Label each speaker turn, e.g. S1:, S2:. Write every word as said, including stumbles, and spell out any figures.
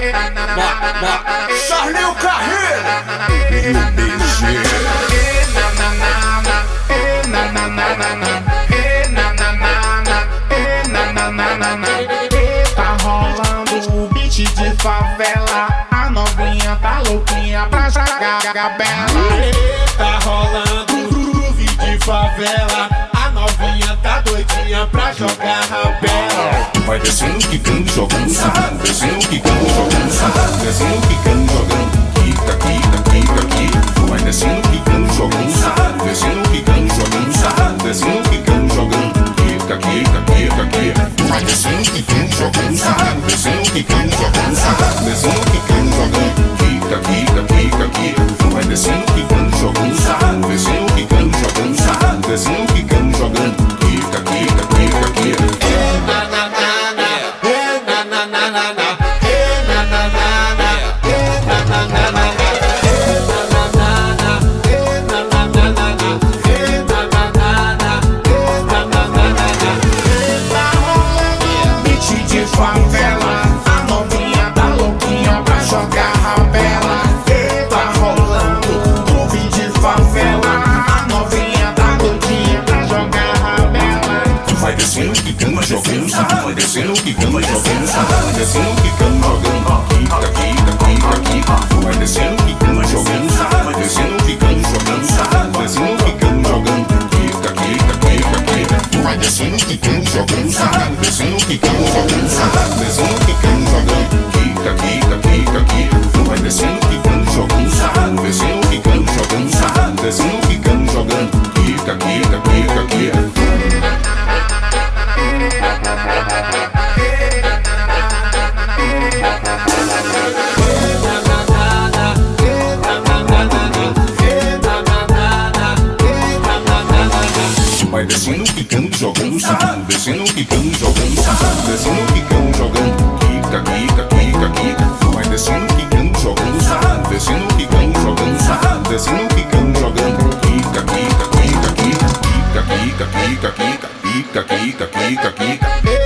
S1: Charlinho Carreiro e o B G.
S2: Tá rolando o beat de favela, a novinha tá louquinha pra jogar gabela.
S1: Tá rolando o groove de favela, a novinha tá doidinha pra jogar rabela.
S3: Vai descendo, quicando, jogando sarrado, descendo, quicando, jogando sarrado, descendo, quicando, jogando quica, quica, quica, quica. Vai descendo, quicando, jogando sarrado, descendo, quicando, jogando sarrado, descendo, quicando, jogando quica, quica, quica, quica. Vai descendo, quicando, jogando sarrado, descendo, quicando, jogando sarrado, descendo, quicando, jogando quica, quica, quica, quica. Vai descendo, quicando, jogando sarrado, descendo, quicando, jogando sarrado, descendo, quicando, jogando quica, quica, quica, quica.
S2: Favela, a novinha tá louquinha pra jogar rabela. Tá rolando groove de favela, a novinha tá doidinha pra jogar rabela.
S3: Vai descendo, quicando, jogando sarrado, vai descendo, quicando, jogando sarrado, descendo, quicando, jogando quica, quica, quica, quica. Vai descendo, quicando, jogando sarrado, vai descendo, quicando, jogando sarrado, descendo, quicando, jogando quica, quica, quica, quica. Vai descendo, quicando, jogando sarrado, descendo, quicando, jogando sarrado, descendo, quicando, jogando quica, quica, quica, quica. Vai descendo, quicando, jogando sarrado, descendo, quicando, jogando sarrado, descendo, quicando, jogando quica, quica, quica, quica. Vai descendo, quicando, jogando sarrado, descendo, quicando, jogando sarrado, descendo, quicando, jogando quica, quica, quica, quica. Vai descendo, quicando, jogando sarrado, descendo, quicando, jogando sarrado, descendo, quicando, jogando quica, quica, quica, quica, quica, quica, quica, quica, quica, quica, quica, quica.